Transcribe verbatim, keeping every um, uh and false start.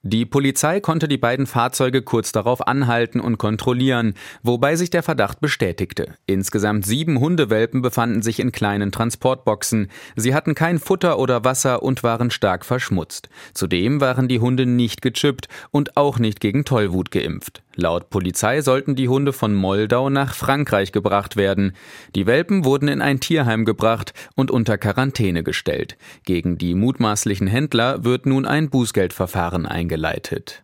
Die Polizei konnte die beiden Fahrzeuge kurz darauf anhalten und kontrollieren, wobei sich der Verdacht bestätigte. Insgesamt sieben Hundewelpen befanden sich in kleinen Transportboxen. Sie hatten kein Futter oder Wasser und waren stark verschmutzt. Zudem waren die Hunde nicht gechippt und auch nicht gegen Tollwut geimpft. Laut Polizei sollten die Hunde von Moldau nach Frankreich gebracht werden. Die Welpen wurden in ein Tierheim gebracht und unter Quarantäne gestellt. Gegen die mutmaßlichen Händler wird nun ein Bußgeldverfahren eingeleitet.